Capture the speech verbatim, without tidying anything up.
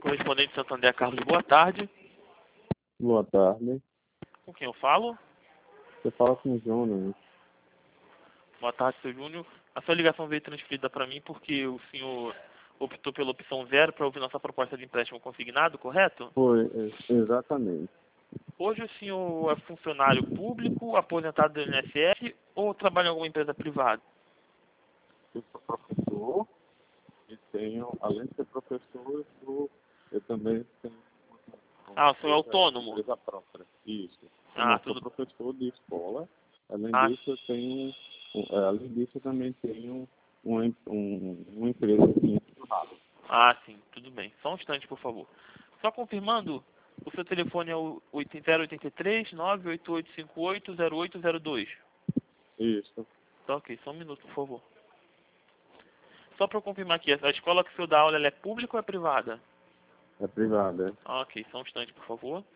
Correspondente Santander, Carlos, boa tarde. Boa tarde. Com quem eu falo? Você fala com o Jonas. Boa tarde, seu Júnior. A sua ligação veio transferida para mim porque o senhor optou pela opção zero para ouvir nossa proposta de empréstimo consignado, correto? Foi, é, exatamente. Hoje o senhor é funcionário público, aposentado do I N S S ou trabalha em alguma empresa privada? Eu sou professor e tenho, além de ser professor, eu, sou, eu também tenho uma, Ah, o senhor é empresa, autônomo? empresa própria. Isso. Eu Ah, não sou tudo... professor de escola. Além Ah, disso, eu tenho, um, além disso, eu também tenho uma, um, uma empresa de ciência do rádio. ah, sim, tudo bem. Só um instante, por favor. Só confirmando, o seu telefone é o zero oito três, nove oito oito cinco oito, zero oito zero dois. Isso. Tá ok, só um minuto, por favor. Só para eu confirmar aqui, a escola que o senhor dá aula ela é pública ou é privada? É privada. Ah, ok, só um instante, por favor.